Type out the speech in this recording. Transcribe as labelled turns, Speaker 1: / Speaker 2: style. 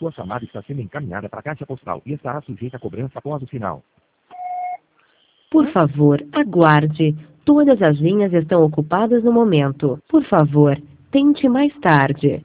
Speaker 1: Sua chamada está sendo encaminhada para a caixa postal e estará sujeita a cobrança após o sinal.
Speaker 2: Por favor, aguarde. Todas as linhas estão ocupadas no momento. Por favor, tente mais tarde.